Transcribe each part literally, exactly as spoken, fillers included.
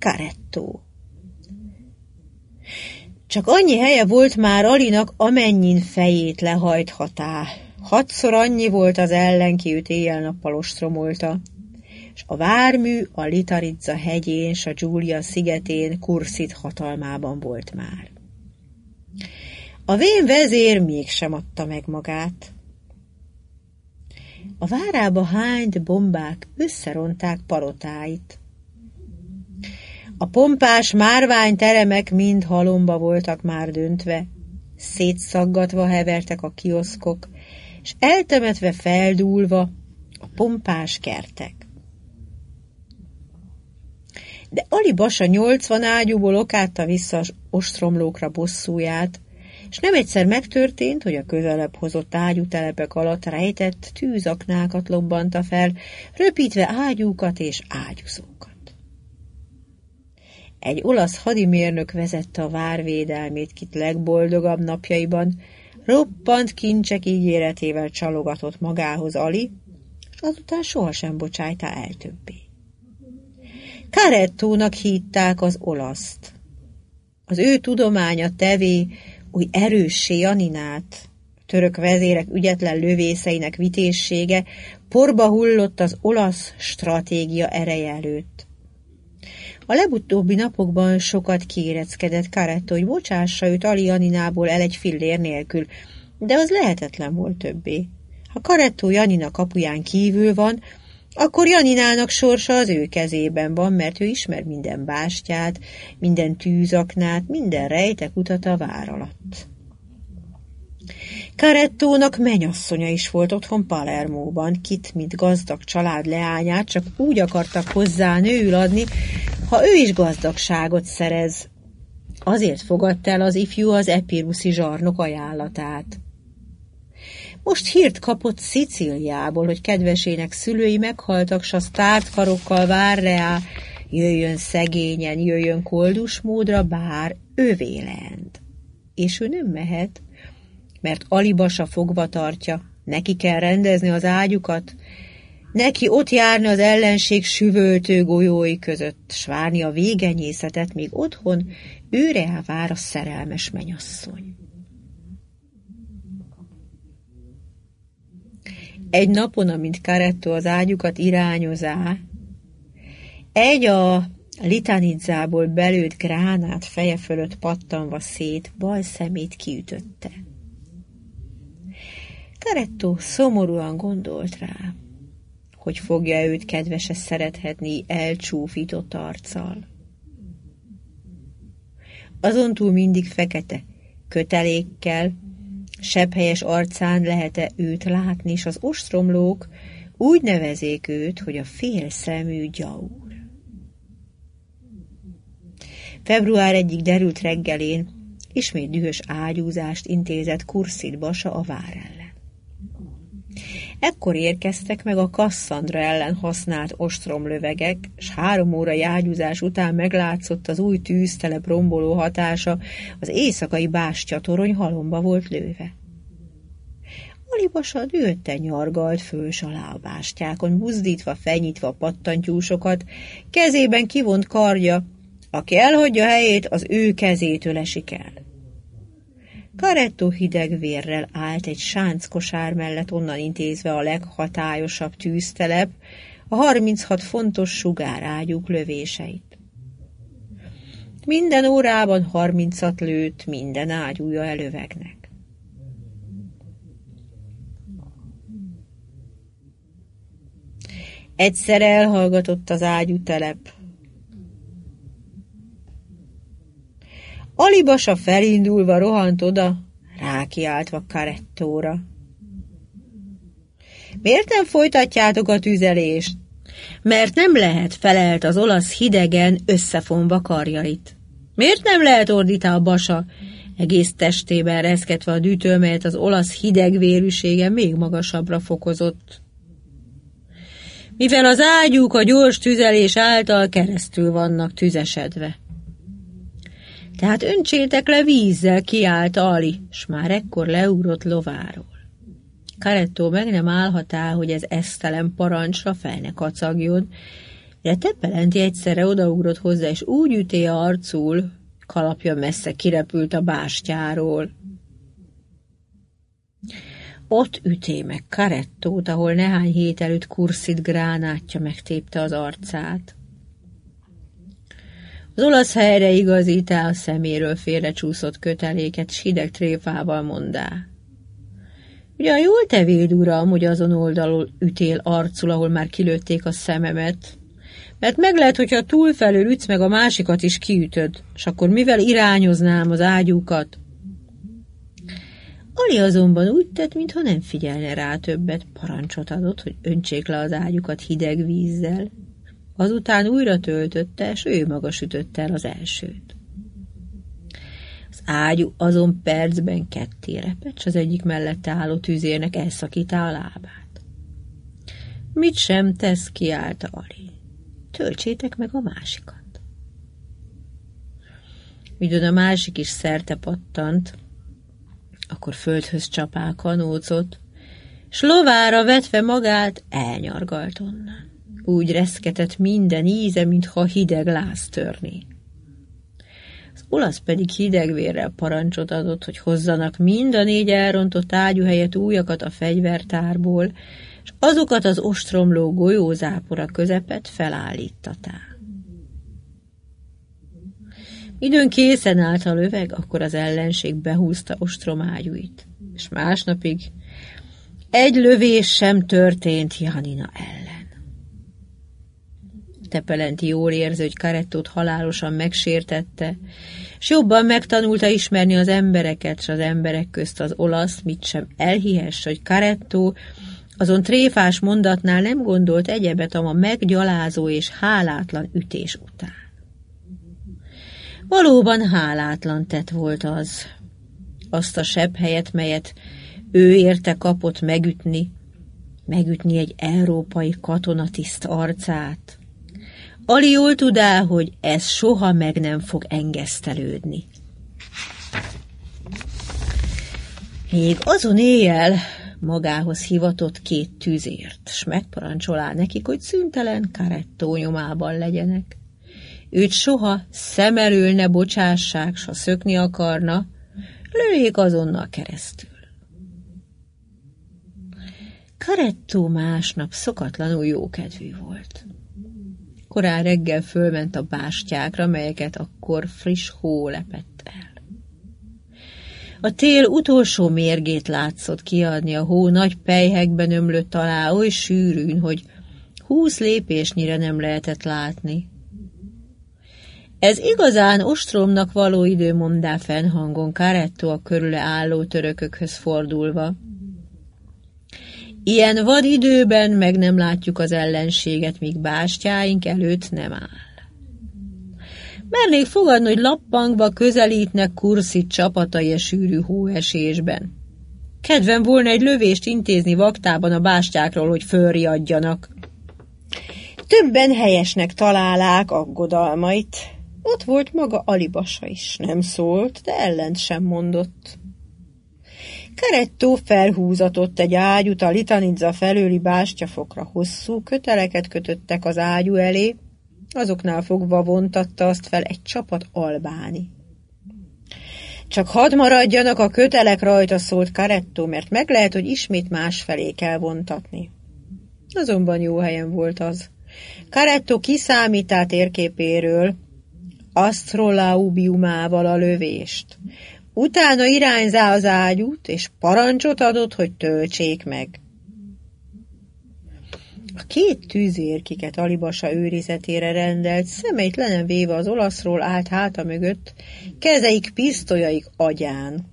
Caretto. Csak annyi helye volt már Alinak, amennyin fejét lehajthatá. Hatszor annyi volt az ellen, ki őt éjjel-nappal ostromolta, és a vármű a Litarizza hegyén, s a Giulia szigetén Kurszid hatalmában volt már. A vén vezér mégsem adta meg magát. A várába hányt bombák összeronták palotáit. A pompás márványteremek mind halomba voltak már döntve, szétszaggatva hevertek a kioszkok, és eltemetve feldúlva a pompás kertek. De Ali Basa nyolcvan ágyúból okátta vissza az ostromlókra bosszúját, és nem egyszer megtörtént, hogy a közelebb hozott ágyútelepek alatt rejtett tűzaknákat lobbanta fel, röpítve ágyúkat és ágyúzókat. Egy olasz hadimérnök vezette a vár védelmét, kit legboldogabb napjaiban, roppant kincsek ígéretével csalogatott magához Ali, és azután sohasem bocsájta el többé. Carettónak hívták az olaszt. Az ő tudománya tevé új erőssé Janinát, török vezérek ügyetlen lövészeinek vitézsége porba hullott az olasz stratégia ereje előtt. A legutóbbi napokban sokat kéreckedett Caretto, hogy bocsássa őt Ali Janinából el egy fillér nélkül, de az lehetetlen volt többé. Ha Caretto Janina kapuján kívül van, akkor Janinának sorsa az ő kezében van, mert ő ismer minden bástyát, minden tűzaknát, minden rejtek utat a vár alatt. Carettónak menyasszonya is volt otthon Palermóban, kit, mint gazdag család leányát csak úgy akartak hozzá nőül adni, ha ő is gazdagságot szerez. Azért fogadta el az ifjú az epiruszi zsarnok ajánlatát. Most hírt kapott Szicíliából, hogy kedvesének szülői meghaltak, s a sztárt karokkal vár rá, jöjjön szegényen, jöjjön koldus módra, bár ővé lent. És ő nem mehet, mert Ali Basa fogva tartja, neki kell rendezni az ágyukat, neki ott járni az ellenség süvöltő golyói között, s várni a végenyészetet, míg otthon őre vár a szerelmes menyasszony. Egy napon, amint Caretto az ágyukat irányozá, egy a Litanizzából belőtt gránát feje fölött pattanva szét bal szemét kiütötte. Caretto szomorúan gondolt rá, hogy fogja őt kedvese szerethetni elcsúfított arccal. Azon túl mindig fekete kötelékkel, sebhelyes arcán lehet-e őt látni, és az ostromlók úgy nevezék őt, hogy a félszemű gyaur. Február egyik derült reggelén ismét dühös ágyúzást intézett Kurszid Basa a vár ellen. Ekkor érkeztek meg a Kasszandra ellen használt ostromlövegek, s három órai ágyúzás után meglátszott az új tűztelep romboló hatása, az éjszakai bástyatorony halomba volt lőve. Ali Basa dühötten nyargalt föl s alá a bástyákon, buzdítva, fenyítva a pattantyúsokat, kezében kivont kardja, aki elhagyja helyét, az ő kezétől esik el. Caretto hideg vérrel állt egy sánckosár mellett, onnan intézve a leghatályosabb tűztelep, a harminchat fontos sugárágyúk lövéseit. Minden órában harmincat lőtt, minden ágyúja elövegnek. Egyszer elhallgatott az ágyútelep. Ali Basa felindulva rohant oda, rákiáltva Carettóra. Miért nem folytatjátok a tüzelést? Mert nem lehet, felelt az olasz hidegen összefonva karjait. Miért nem lehet, ordítál Basa, egész testében reszketve a dűtő, melyet az olasz hidegvérűsége még magasabbra fokozott. Mivel az ágyúk a gyors tüzelés által keresztül vannak tüzesedve. Tehát öntsétek le vízzel, kiállt Ali, s már ekkor leugrott lováról. Caretto meg nem állhatá, hogy ez esztelen parancsra fel ne kacagjon, De Tepelenti egyszerre odaugrott hozzá, és úgy üté arcul, kalapja messze kirepült a bástyáról. Ott üté meg Carettót, ahol nehány hét előtt Curcid gránátja megtépte az arcát. Az olasz helyreigazítá a szeméről félrecsúszott köteléket, s hideg tréfával mondá. Ugyan jól tevéd, uram, hogy azon oldalon ütél arcul, ahol már kilőtték a szememet, mert meg lehet, hogyha túlfelől ütsz, meg a másikat is kiütöd, s akkor mivel irányoznám az ágyúkat? Ali azonban úgy tett, mintha nem figyelne rá többet, parancsot adott, hogy öntsék le az ágyukat hideg vízzel, azután újra töltötte, és ő maga sütötte el az elsőt. Az ágyú azon percben ketté repett, s az egyik mellette álló tüzérnek elszakítá a lábát. Mit sem tesz, kiálta Ali. Töltsétek meg a másikat. Midőn a másik is szerte pattant, akkor földhöz csapá a kanócot, s lovára vetve magát elnyargalt onnan. Úgy reszketett minden íze, mintha hideg láz törné. Az olasz pedig hidegvérrel parancsot adott, hogy hozzanak mind a négy elrontott ágyú helyett újakat a fegyvertárból, és azokat az ostromló golyózápora közepet felállítatá. Midőn készen állt a löveg, akkor az ellenség behúzta ostromágyúit, és másnapig egy lövés sem történt Janina ellen. Tepelenti jól érzi, hogy Carettót halálosan megsértette, s jobban megtanulta ismerni az embereket, s az emberek közt az olasz, mit sem elhihesse, hogy Carettó azon tréfás mondatnál nem gondolt egyebet a meggyalázó és hálátlan ütés után. Valóban hálátlan tett volt az, azt a sebb helyet, melyet ő érte kapott megütni, megütni egy európai katonatiszt arcát. Ali jól tudá, hogy ez soha meg nem fog engesztelődni. Még azon éjjel magához hivatott két tüzért, s megparancsolá nekik, hogy szüntelen Carettó nyomában legyenek. Őt soha szem elől ne bocsássák, s ha szökni akarna, lőjék azonnal keresztül. Carettó másnap szokatlanul jókedvű volt. Korán reggel fölment a bástyákra, melyeket akkor friss hó lepett el. A tél utolsó mérgét látszott kiadni, a hó nagy pelyhekben ömlött alá oly sűrűn, hogy húsz lépésnyire nem lehetett látni. Ez igazán ostromnak való idő, mondá fennhangon Carettó a körüle álló törökökhöz fordulva. Ilyen vad időben meg nem látjuk az ellenséget, míg bástyáink előtt nem áll. Mernék fogadni, hogy lappangba közelítnek Curcid csapatai a sűrű hóesésben. Kedvem volna egy lövést intézni vaktában a bástyákról, hogy fölriadjanak. Többen helyesnek találák aggodalmait. Ott volt maga Alibasa is, nem szólt, de ellent sem mondott. Carettó felhúzatott egy ágyút a Litanizza felőli bástyafokra, hosszú köteleket kötöttek az ágyú elé, azoknál fogva vontatta azt fel egy csapat albáni. Csak hadd maradjanak a kötelek rajta, szólt Carettó, mert meg lehet, hogy ismét másfelé kell vontatni. Azonban jó helyen volt az. Carettó kiszámítá térképéről asztrolaubiumával a lövést. Utána irányzá az ágyút, és parancsot adott, hogy töltsék meg. A két tüzér, kiket Alibasa őrizetére rendelt, szemeit le nem véve az olaszról állt háta mögött, kezeik, pisztolyaik agyán.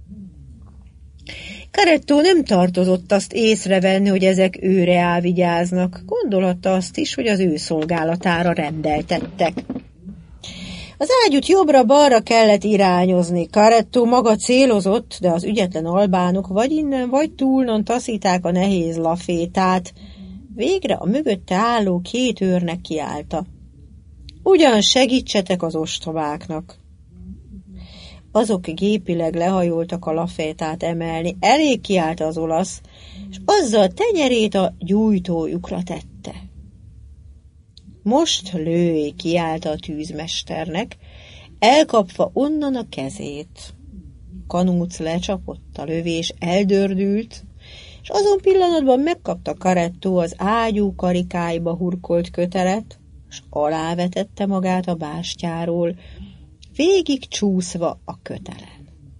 Carettó nem tartozott azt észrevenni, hogy ezek őre elvigyáznak. Gondolhatta azt is, hogy az ő szolgálatára rendeltettek. Az ágyút jobbra-balra kellett irányozni. Carettó maga célozott, de az ügyetlen albánok vagy innen, vagy túlnon taszíták a nehéz lafétát. Végre a mögötte álló két őrnek kiállta. Ugyan segítsetek az ostobáknak. Azok gépileg lehajoltak a lafétát emelni. Elég kiállt az olasz, és azzal tenyerét a gyújtójukra tette. Most lőj, kiálta a tűzmesternek, elkapva onnan a kezét. Kanúc lecsapott, a lövés eldördült, és azon pillanatban megkapta Caretto az ágyú karikáiba hurkolt kötelet, és alávetette magát a bástyáról, végig csúszva a kötelen.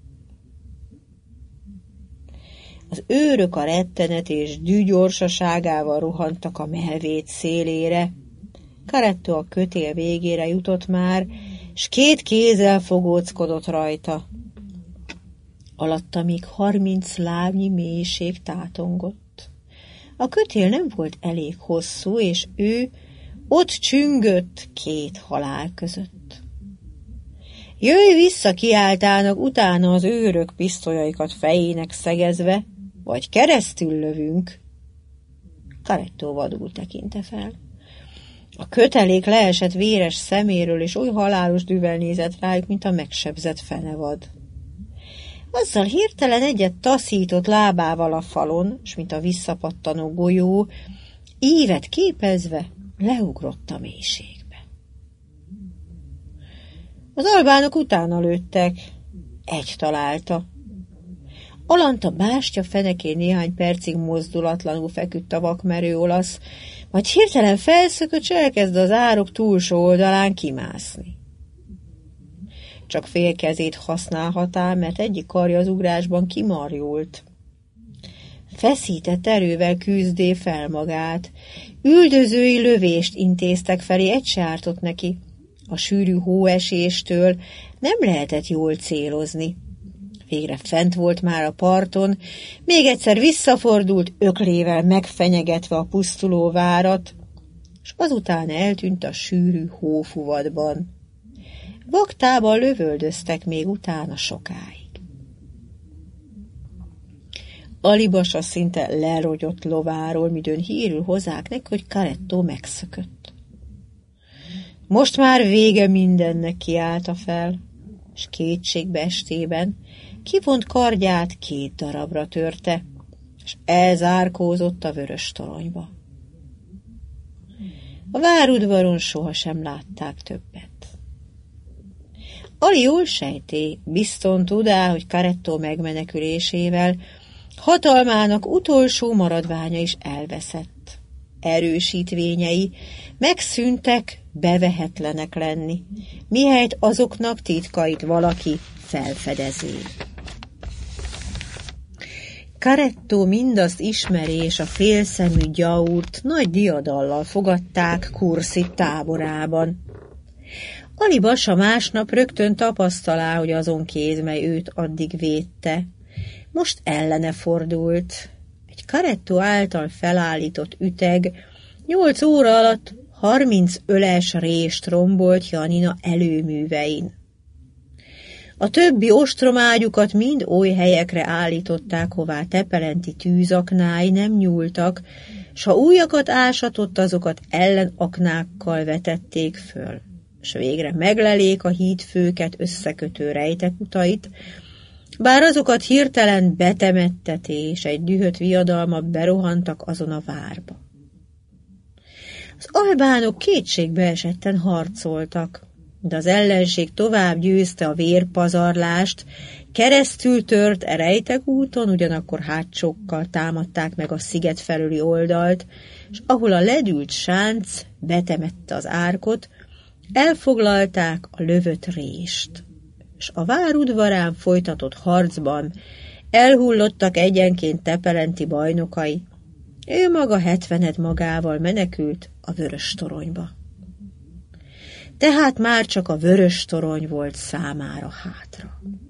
Az őrök a rettenet és dű gyorsaságával rohantak a melvét szélére. Caretto a kötél végére jutott már, s két kézzel fogóckodott rajta. Alatta még harminc lábnyi mélység tátongott. A kötél nem volt elég hosszú, és ő ott csüngött két halál között. Jöjj vissza, kiáltának utána az őrök pisztolyaikat fejének szegezve, vagy keresztül lövünk. Caretto vadul tekinte fel. A kötelék leesett véres szeméről, és oly halálos dühvel nézett rájuk, mint a megsebzett fenevad. Azzal hirtelen egyet taszított lábával a falon, s mint a visszapattanó golyó, ívet képezve leugrott a mélységbe. Az albánok utána lőttek, egy találta. Alanta bástya fenekén néhány percig mozdulatlanul feküdt a vakmerő olasz, majd hirtelen felszökött, s elkezd az árok túlsó oldalán kimászni. Csak fél kezét használhatá, mert egyik karja az ugrásban kimarjult. Feszített erővel küzdé fel magát. Üldözői lövést intéztek felé, egy se ártott neki. A sűrű hóeséstől nem lehetett jól célozni. Végre fent volt már a parton, még egyszer visszafordult, öklével megfenyegetve a pusztuló várat, és azután eltűnt a sűrű hófuvadban. Vaktában lövöldöztek még utána sokáig. Alibasa szinte lerogyott lováról, midőn hírül hozzák neki, hogy Caretto megszökött. Most már vége mindennek, kiállta fel, és kétségbe estében kivont kardját két darabra törte, és elzárkózott a vörös toronyba. A várudvaron sohasem látták többet. Ali jól sejté, bizton tudá, hogy Caretto megmenekülésével hatalmának utolsó maradványa is elveszett. Erősítvényei megszűntek bevehetlenek lenni, mihelyt azoknak titkait valaki felfedezé. Caretto mindazt ismeri, és a félszemű gyaurt nagy diadallal fogadták Kursi táborában. Alibasa másnap rögtön tapasztalá, hogy azon kéz, mely őt addig védte, most ellene fordult. Egy Caretto által felállított üteg nyolc óra alatt harminc öles rést rombolt Janina előművein. A többi ostromágyukat mind oly helyekre állították, hová tepelenti tűzaknái nem nyúltak, s ha újakat ásatott, azokat ellenaknákkal vetették föl, s végre meglelék a hídfőket összekötő rejtekutait, bár azokat hirtelen betemettetés, egy dühött viadalma berohantak azon a várba. Az albánok kétségbeesetten harcoltak, de az ellenség tovább győzte a vérpazarlást, keresztül tört e rejtegúton, ugyanakkor hátsókkal támadták meg a sziget felüli oldalt, és ahol a ledült sánc betemette az árkot, elfoglalták a lövött rést, és a vár udvarán folytatott harcban elhullottak egyenként tepelenti bajnokai. Ő maga hetvened magával menekült a vörös toronyba. Tehát már csak a vörös torony volt számára hátra.